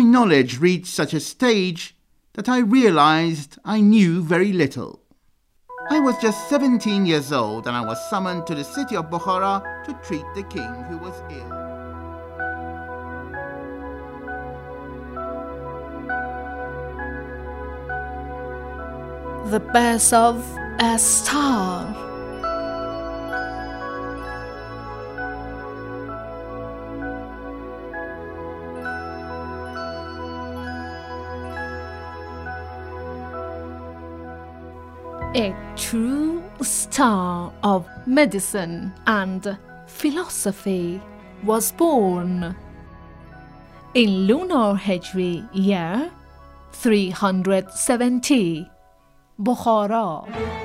knowledge reached such a stage that I realized I knew very little. I was just 17 years old and I was summoned to the city of Bukhara to treat the king who was ill. The birth of a star. A true star of medicine and philosophy was born in lunar Hijri year 370, Bukhara.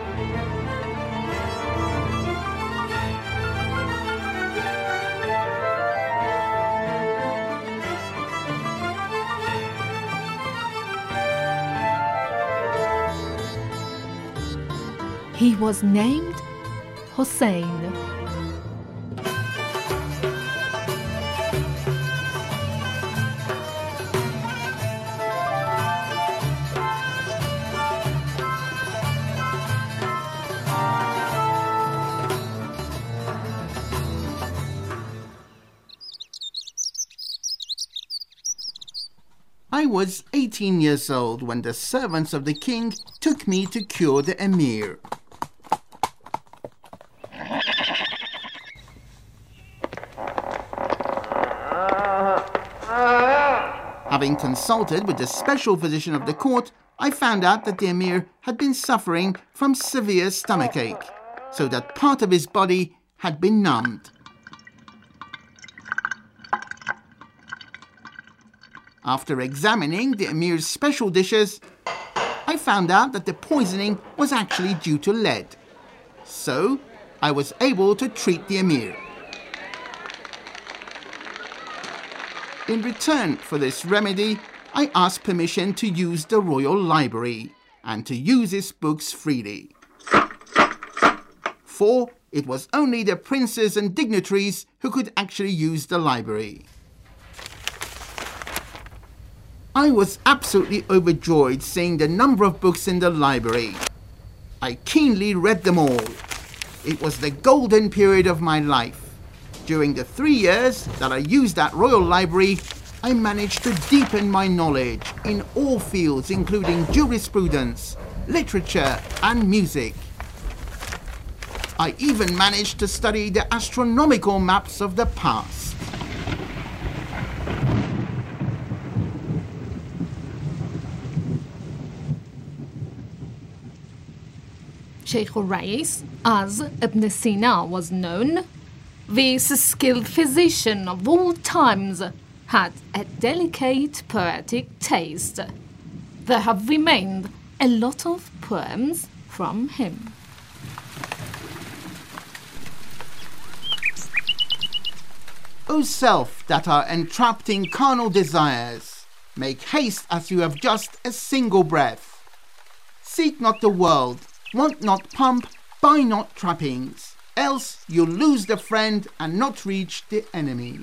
He was named Hussein. I was 18 years old when the servants of the king took me to cure the emir. Having consulted with the special physician of the court, I found out that the emir had been suffering from severe stomachache, so that part of his body had been numbed. After examining the emir's special dishes, I found out that the poisoning was actually due to lead. So, I was able to treat the emir. In return for this remedy, I asked permission to use the royal library and to use its books freely. For it was only the princes and dignitaries who could actually use the library. I was absolutely overjoyed seeing the number of books in the library. I keenly read them all. It was the golden period of my life. During the 3 years that I used that royal library, I managed to deepen my knowledge in all fields, including jurisprudence, literature, and music. I even managed to study the astronomical maps of the past. Sheikh al-Rais, as Ibn Sina was known, this skilled physician of all times, had a delicate poetic taste. There have remained a lot of poems from him. O self that are entrapped in carnal desires, make haste as you have just a single breath. Seek not the world, want not pomp, buy not trappings, else you'll lose the friend and not reach the enemy.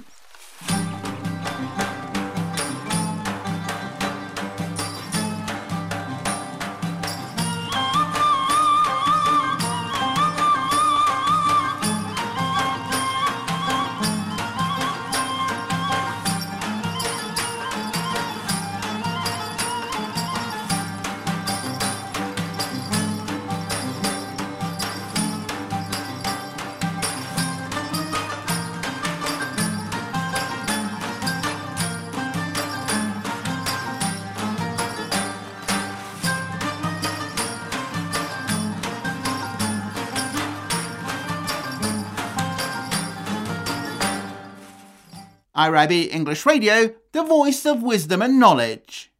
IRIB English Radio, the voice of wisdom and knowledge.